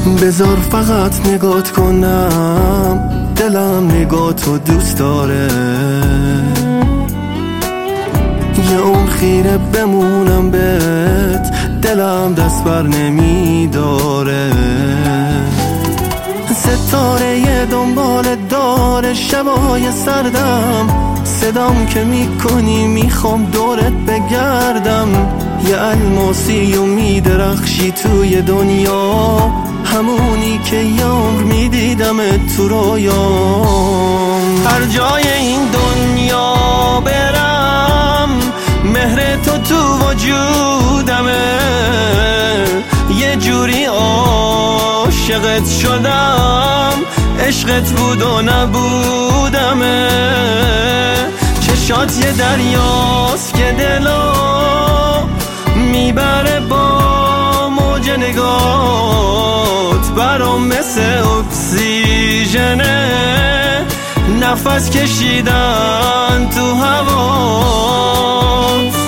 بذار فقط نگات کنم، دلم نگاتو دوست داره. یه اون خیره بمونم بهت، دلم دست بر نمیداره. ستاره یه دنبال داره شبای سردم، صدام که میکنی میخوام دورت بگردم. یه الماسی و میدرخشی توی دنیا، همونی که یه عمر میدیدمت تو رویام. هر جای این دنیا برم، مهر تو وجودمه. یه جوری عاشقت شدم، عشقت بود و نبودمه. چشات یه دریاست که دلو میبره با موج نگات. برام مثل اکسیژنه، نفس کشیدن تو هوات.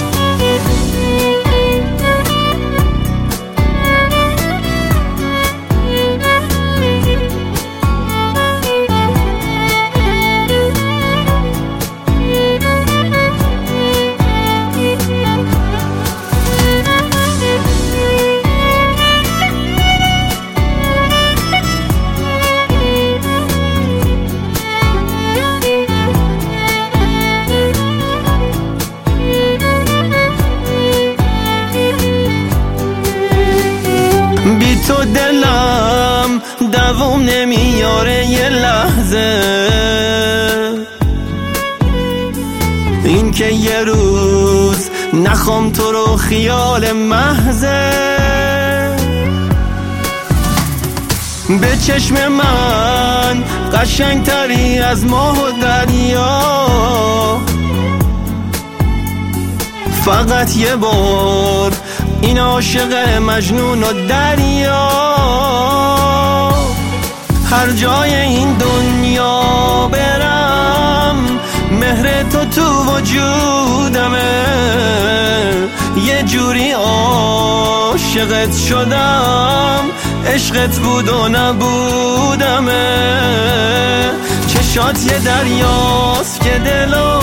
بی تو دلم دوام نمیاره یه لحظه. این که یه روز نخوام تو رو خیال محضه. به چشم من قشنگتری از ماه و دریا، فقط یه بار این عاشق مجنون و دریا. هر جای این دنیا برم، مهر تو وجودمه. یه جوری عاشقت شدم، عشقت بود و نبودمه. چشات یه دریاست که دلو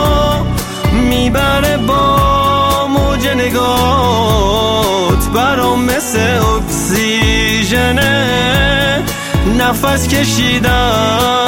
میبره با موج نگات. برام مثل اکسیژنه، نفس کشیدن